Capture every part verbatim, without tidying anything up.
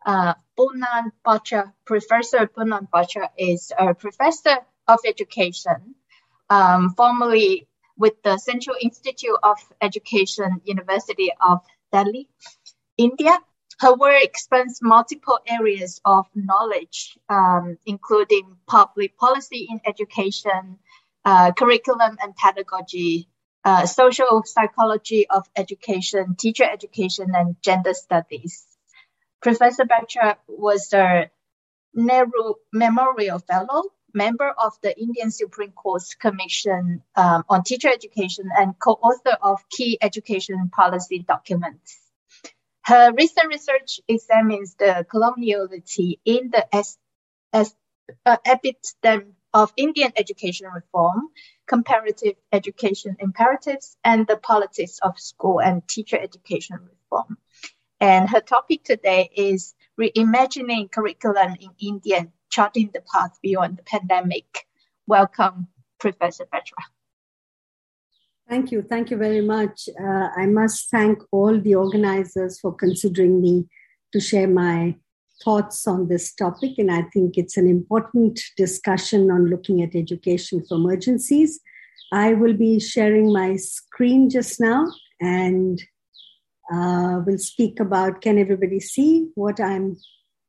Uh, Poonam Bhacha, Professor Poonam Bhacha is a professor of education, um, formerly with the Central Institute of Education, University of Delhi, India. Her work spans multiple areas of knowledge, um, including public policy in education, uh, curriculum and pedagogy, uh, social psychology of education, teacher education, and gender studies. Professor Bhacha was a Nehru Memorial Fellow, member of the Indian Supreme Court's Commission um, on Teacher Education, and co-author of key education policy documents. Her recent research examines the coloniality in the as, as, uh, episteme of Indian education reform, comparative education imperatives, and the politics of school and teacher education reform. And her topic today is reimagining curriculum in India, charting the path beyond the pandemic. Welcome, Professor Bhacha. Thank you. Thank you very much. Uh, I must thank all the organizers for considering me to share my thoughts on this topic. And I think it's an important discussion on looking at education for emergencies. I will be sharing my screen just now and uh, will speak about, can everybody see what I'm...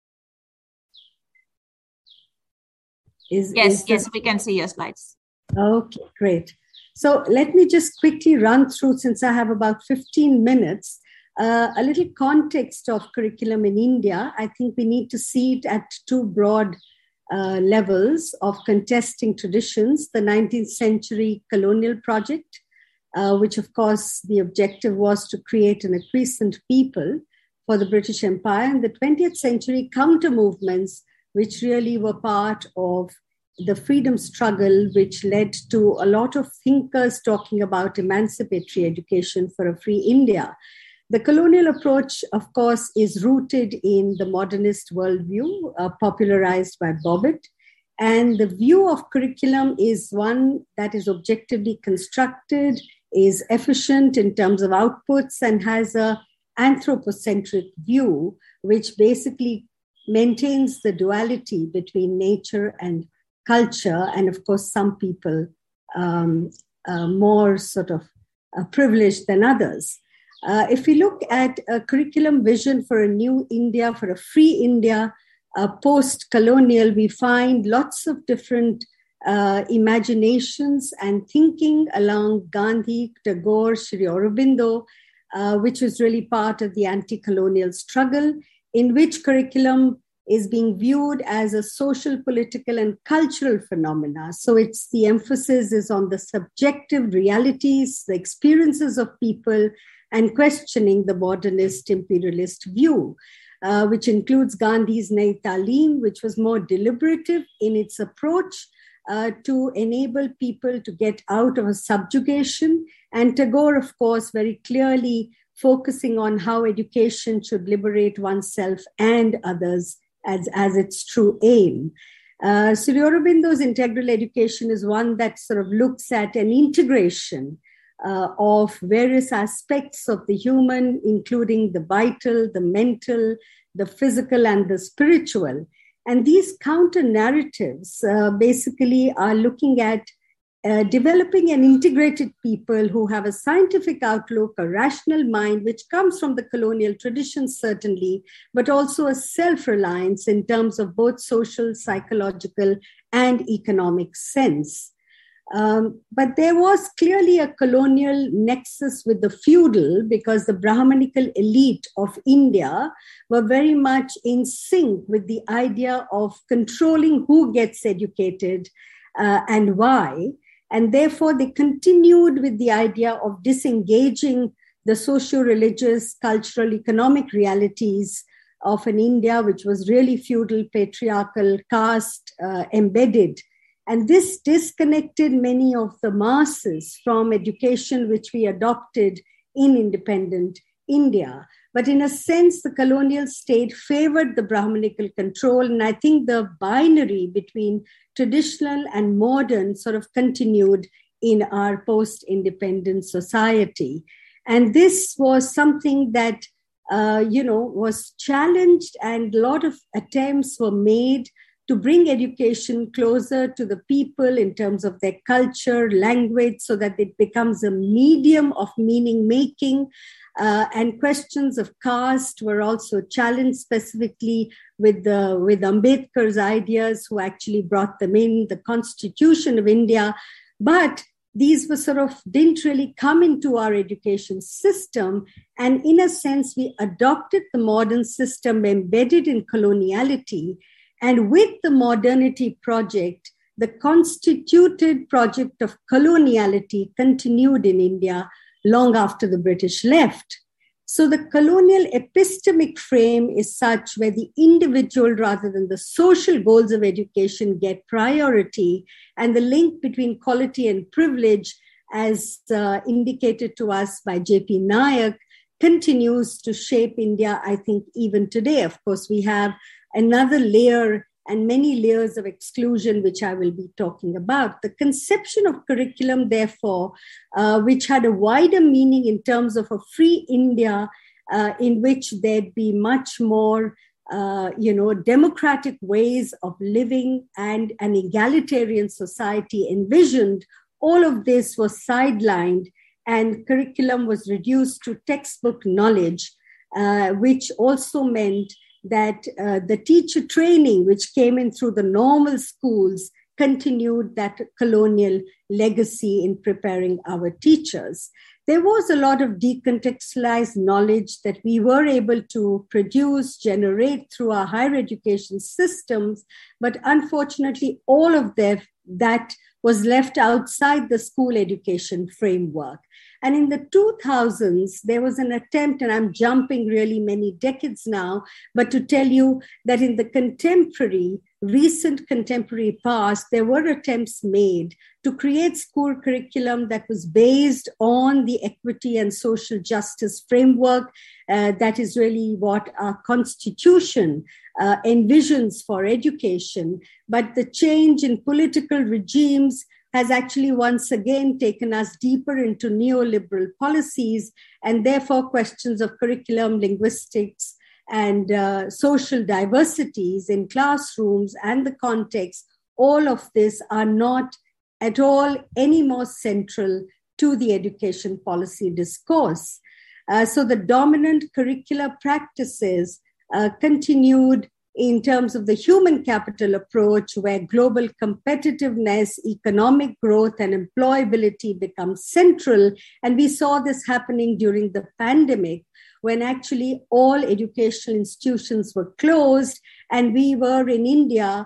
Is, yes, is yes, the... we can see your slides. Okay, great. So let me just quickly run through, since I have about fifteen minutes, uh, a little context of curriculum in India. I think we need to see it at two broad uh, levels of contesting traditions. The nineteenth century colonial project, uh, which of course the objective was to create an acquiescent people for the British Empire, and the twentieth century counter movements, which really were part of the freedom struggle, which led to a lot of thinkers talking about emancipatory education for a free India. The colonial approach, of course, is rooted in the modernist worldview, uh, popularized by Bobbitt. And the view of curriculum is one that is objectively constructed, is efficient in terms of outputs, and has an anthropocentric view, which basically maintains the duality between nature and culture, and of course, some people um, uh, more sort of uh, privileged than others. Uh, if we look at a curriculum vision for a new India, for a free India, uh, post-colonial, we find lots of different uh, imaginations and thinking along Gandhi, Tagore, Sri Aurobindo, uh, which was really part of the anti-colonial struggle, in which curriculum is being viewed as a social, political, and cultural phenomena. So it's the emphasis is on the subjective realities, the experiences of people, and questioning the modernist imperialist view, uh, which includes Gandhi's Nai Taaleem, which was more deliberative in its approach uh, to enable people to get out of a subjugation. And Tagore, of course, very clearly focusing on how education should liberate oneself and others as, as its true aim. Uh, Sri Aurobindo's integral education is one that sort of looks at an integration uh, of various aspects of the human, including the vital, the mental, the physical, and the spiritual. And these counter narratives uh, basically are looking at Uh, developing an integrated people who have a scientific outlook, a rational mind, which comes from the colonial traditions, certainly, but also a self-reliance in terms of both social, psychological, and economic sense. Um, but there was clearly a colonial nexus with the feudal, because the Brahmanical elite of India were very much in sync with the idea of controlling who gets educated uh, and why. And therefore, they continued with the idea of disengaging the socio-religious, cultural, economic realities of an India which was really feudal, patriarchal, caste uh, embedded. And this disconnected many of the masses from education which we adopted in independent India. But in a sense, the colonial state favored the Brahmanical control. And I think the binary between traditional and modern sort of continued in our post-independent society. And this was something that uh, you know, was challenged, and a lot of attempts were made to bring education closer to the people in terms of their culture, language, so that it becomes a medium of meaning making. Uh, and questions of caste were also challenged, specifically with the with Ambedkar's ideas, who actually brought them in, the Constitution of India. But these were sort of didn't really come into our education system. And in a sense, we adopted the modern system embedded in coloniality. And with the modernity project, the constituted project of coloniality continued in India long after the British left. So the colonial epistemic frame is such where the individual rather than the social goals of education get priority, and the link between quality and privilege, as uh, indicated to us by J P Nayak, continues to shape India, I think, even today. Of course, we have another layer and many layers of exclusion, which I will be talking about. The conception of curriculum, therefore, uh, which had a wider meaning in terms of a free India uh, in which there'd be much more, uh, you know, democratic ways of living and an egalitarian society envisioned, all of this was sidelined, and curriculum was reduced to textbook knowledge, uh, which also meant that uh, the teacher training, which came in through the normal schools, continued that colonial legacy in preparing our teachers. There was a lot of decontextualized knowledge that we were able to produce, generate through our higher education systems, but unfortunately, all of them, that was left outside the school education framework. And in the two thousands, there was an attempt, and I'm jumping really many decades now, but to tell you that in the contemporary, recent contemporary past, there were attempts made to create school curriculum that was based on the equity and social justice framework. Uh, that is really what our constitution uh, envisions for education. But the change in political regimes has actually once again taken us deeper into neoliberal policies, and therefore questions of curriculum, linguistics, and uh, social diversities in classrooms and the context, all of this are not at all any more central to the education policy discourse. Uh, so the dominant curricular practices uh, continued in terms of the human capital approach, where global competitiveness, economic growth, and employability become central. And we saw this happening during the pandemic, when actually all educational institutions were closed, and we were in India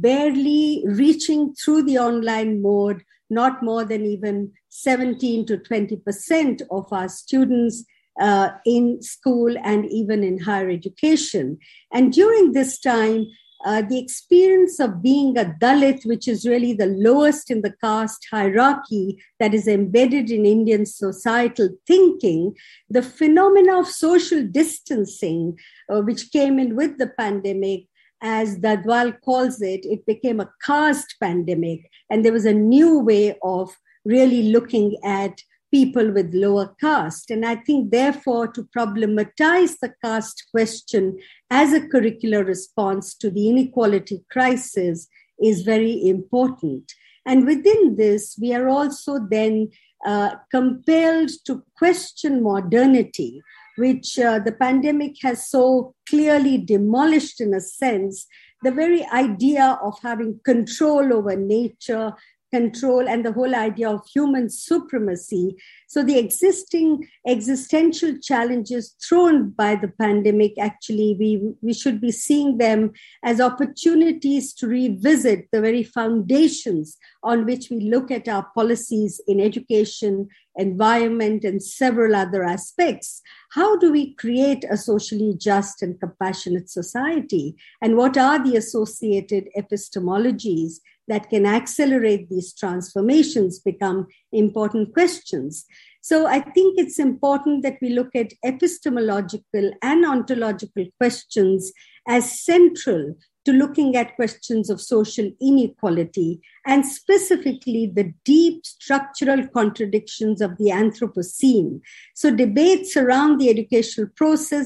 barely reaching through the online mode, not more than even seventeen to twenty percent of our students Uh, in school and even in higher education. And during this time, uh, the experience of being a Dalit, which is really the lowest in the caste hierarchy that is embedded in Indian societal thinking, the phenomena of social distancing, uh, which came in with the pandemic, as Dadwal calls it, it became a caste pandemic. And there was a new way of really looking at people with lower caste. And I think, therefore, to problematize the caste question as a curricular response to the inequality crisis is very important. And within this, we are also then uh, compelled to question modernity, which uh, the pandemic has so clearly demolished, in a sense, the very idea of having control over nature, control, and the whole idea of human supremacy. So the existing existential challenges thrown by the pandemic, actually, we, we should be seeing them as opportunities to revisit the very foundations on which we look at our policies in education, environment, and several other aspects. How do we create a socially just and compassionate society? And what are the associated epistemologies that can accelerate these transformations become important questions. So I think it's important that we look at epistemological and ontological questions as central to looking at questions of social inequality, and specifically the deep structural contradictions of the Anthropocene. So debates around the educational process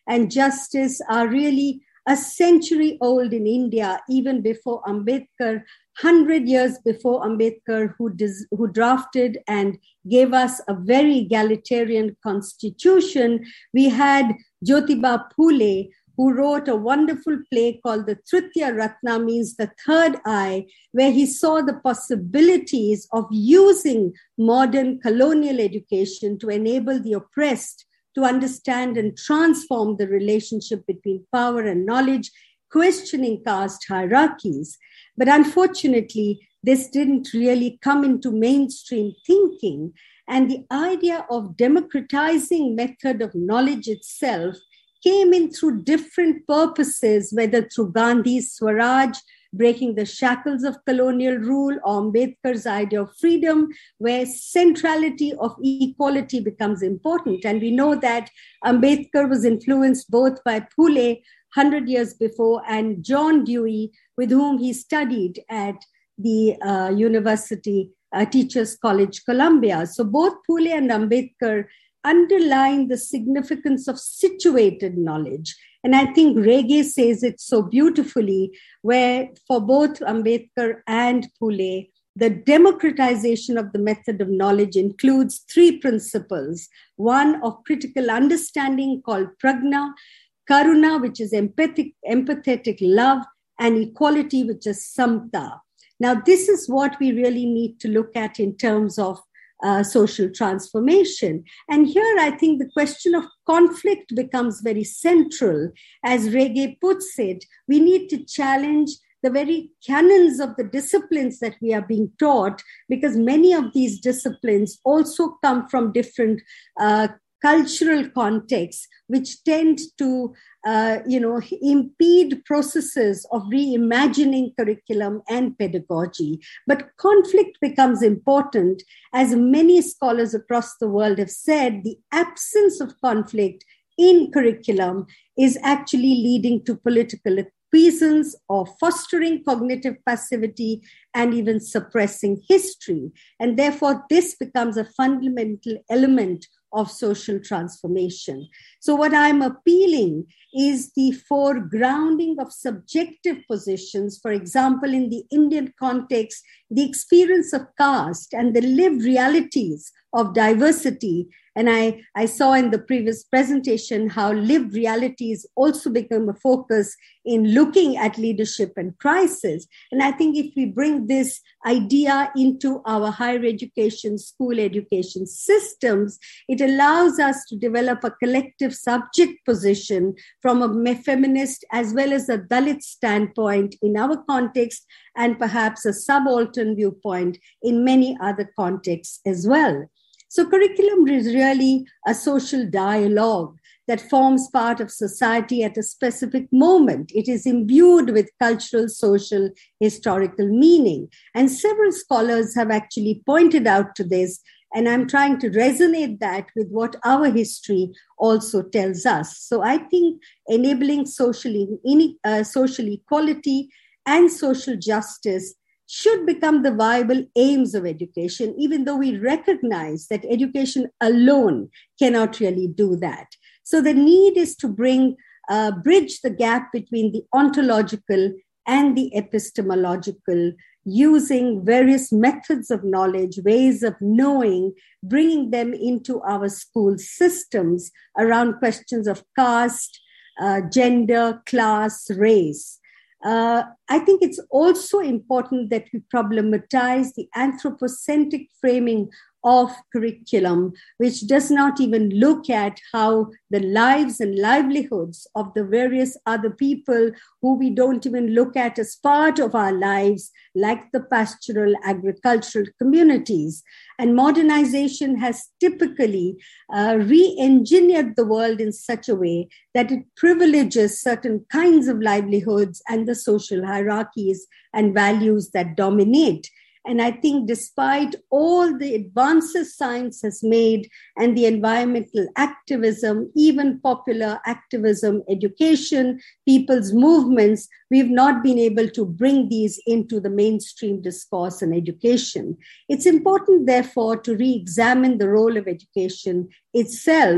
and justice are really a century old in India, even before Ambedkar, one hundred years before Ambedkar, who, dis- who drafted and gave us a very egalitarian constitution. We had Jyotiba Phule, who wrote a wonderful play called the Tritiya Ratna, means the third eye, where he saw the possibilities of using modern colonial education to enable the oppressed to understand and transform the relationship between power and knowledge, questioning caste hierarchies. But unfortunately, this didn't really come into mainstream thinking. And the idea of democratizing method of knowledge itself came in through different purposes, whether through Gandhi's Swaraj, breaking the shackles of colonial rule, or Ambedkar's idea of freedom, where centrality of equality becomes important. And we know that Ambedkar was influenced both by Phule one hundred years before and John Dewey, with whom he studied at the uh, University uh, Teachers College, Columbia. So both Phule and Ambedkar underline the significance of situated knowledge. And I think Rege says it so beautifully, where for both Ambedkar and Phule, the democratization of the method of knowledge includes three principles. One of critical understanding called prajna, karuna, which is empathic, empathetic love, and equality, which is samta. Now, this is what we really need to look at in terms of Uh, social transformation. And here I think the question of conflict becomes very central. As Rege puts it, we need to challenge the very canons of the disciplines that we are being taught, because many of these disciplines also come from different uh, cultural contexts, which tend to, uh, you know, impede processes of reimagining curriculum and pedagogy. But conflict becomes important. As many scholars across the world have said, the absence of conflict in curriculum is actually leading to political appeasance or fostering cognitive passivity and even suppressing history. And therefore, this becomes a fundamental element of social transformation. So what I'm appealing is the foregrounding of subjective positions. For example, in the Indian context, the experience of caste and the lived realities of diversity. And I, I saw in the previous presentation how lived realities also become a focus in looking at leadership and crisis. And I think if we bring this idea into our higher education, school education systems, it allows us to develop a collective subject position from a feminist as well as a Dalit standpoint in our context, and perhaps a subaltern viewpoint in many other contexts as well. So curriculum is really a social dialogue that forms part of society at a specific moment. It is imbued with cultural, social, historical meaning. And several scholars have actually pointed out to this, and I'm trying to resonate that with what our history also tells us. So I think enabling social, in, uh, social equality and social justice should become the viable aims of education, even though we recognize that education alone cannot really do that. So the need is to bring, uh, bridge the gap between the ontological and the epistemological, using various methods of knowledge, ways of knowing, bringing them into our school systems around questions of caste, uh, gender, class, race. Uh, I think it's also important that we problematize the anthropocentric framing of curriculum, which does not even look at how the lives and livelihoods of the various other people who we don't even look at as part of our lives, like the pastoral agricultural communities. And modernization has typically uh, re-engineered the world in such a way that it privileges certain kinds of livelihoods and the social hierarchies and values that dominate. And I think despite all the advances science has made and the environmental activism, even popular activism, education, people's movements, we've not been able to bring these into the mainstream discourse and education. It's important, therefore, to re-examine the role of education itself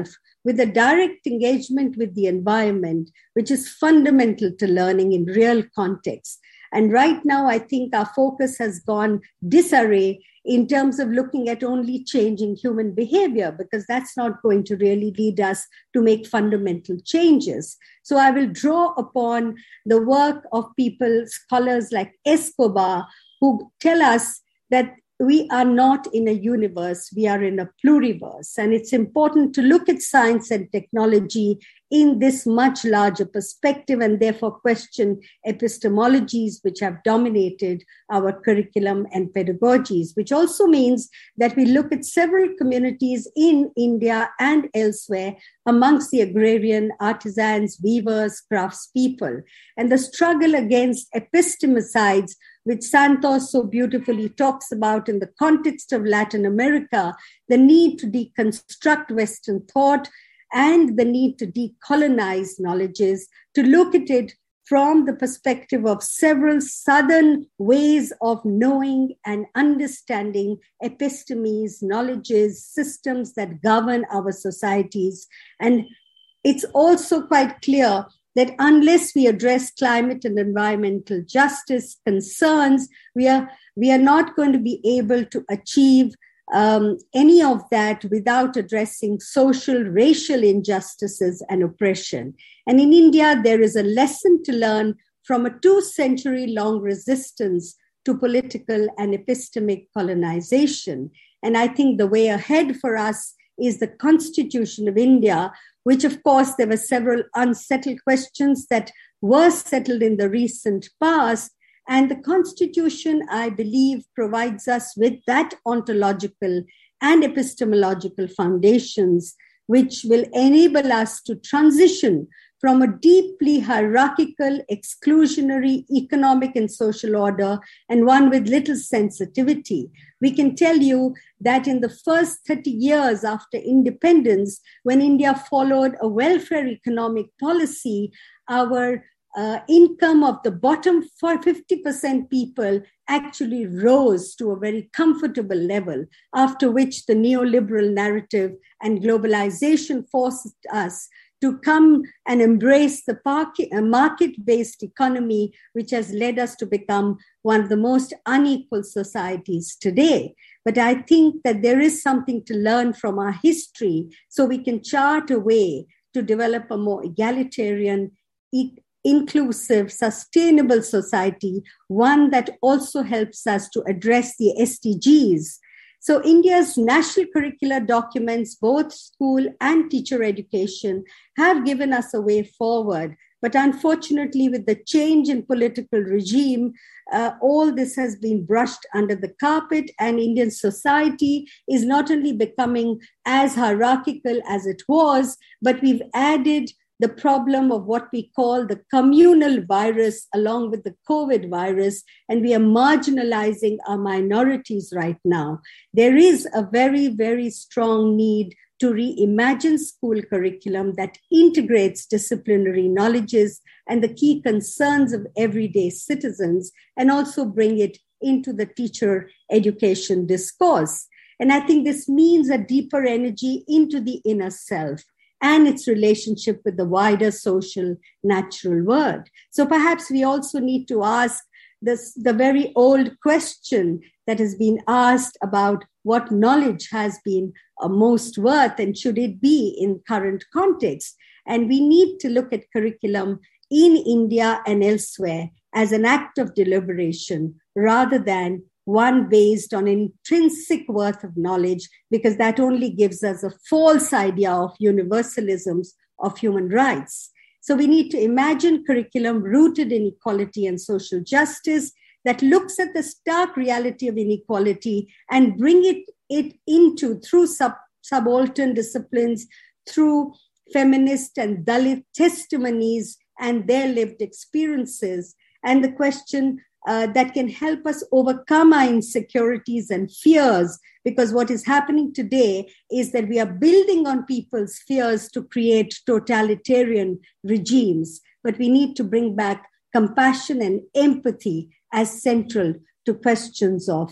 with a direct engagement with the environment, which is fundamental to learning in real context. And right now, I think our focus has gone disarray in terms of looking at only changing human behavior, because that's not going to really lead us to make fundamental changes. So I will draw upon the work of people, scholars like Escobar, who tell us that we are not in a universe, we are in a pluriverse. And it's important to look at science and technology in this much larger perspective, and therefore question epistemologies which have dominated our curriculum and pedagogies, which also means that we look at several communities in India and elsewhere amongst the agrarian, artisans, weavers, craftspeople, and the struggle against epistemicides, which Santos so beautifully talks about in the context of Latin America, the need to deconstruct Western thought and the need to decolonize knowledges, to look at it from the perspective of several Southern ways of knowing and understanding epistemes, knowledges, systems that govern our societies. And it's also quite clear that unless we address climate and environmental justice concerns, we are, we are not going to be able to achieve um, any of that without addressing social, racial injustices and oppression. And in India, there is a lesson to learn from a two-century-long resistance to political and epistemic colonization. And I think the way ahead for us is the Constitution of India, which, of course, there were several unsettled questions that were settled in the recent past. And the Constitution, I believe, provides us with that ontological and epistemological foundations, which will enable us to transition from a deeply hierarchical, exclusionary economic and social order, and one with little sensitivity. We can tell you that in the first thirty years after independence, when India followed a welfare economic policy, our uh, income of the bottom fifty percent people actually rose to a very comfortable level, after which the neoliberal narrative and globalization forced us to come and embrace the market-based economy, which has led us to become one of the most unequal societies today. But I think that there is something to learn from our history, so we can chart a way to develop a more egalitarian, e- inclusive, sustainable society, one that also helps us to address the S D Gs. So India's national curricular documents, both school and teacher education, have given us a way forward. But unfortunately, with the change in political regime, uh, all this has been brushed under the carpet, and Indian society is not only becoming as hierarchical as it was, but we've added the problem of what we call the communal virus along with the COVID virus, and we are marginalizing our minorities right now. There is a very, very strong need to reimagine school curriculum that integrates disciplinary knowledges and the key concerns of everyday citizens, and also bring it into the teacher education discourse. And I think this means a deeper energy into the inner self and its relationship with the wider social natural world. So perhaps we also need to ask this, the very old question that has been asked about what knowledge has been uh, most worth, and should it be in current context? And we need to look at curriculum in India and elsewhere as an act of deliberation rather than one based on intrinsic worth of knowledge, because that only gives us a false idea of universalisms of human rights. So we need to imagine curriculum rooted in equality and social justice that looks at the stark reality of inequality and bring it, it into, through sub, subaltern disciplines, through feminist and Dalit testimonies and their lived experiences, and the question Uh, that can help us overcome our insecurities and fears, because what is happening today is that we are building on people's fears to create totalitarian regimes. But we need to bring back compassion and empathy as central to questions of,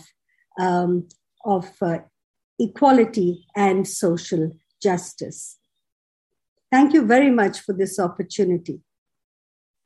um, of uh, equality and social justice. Thank you very much for this opportunity.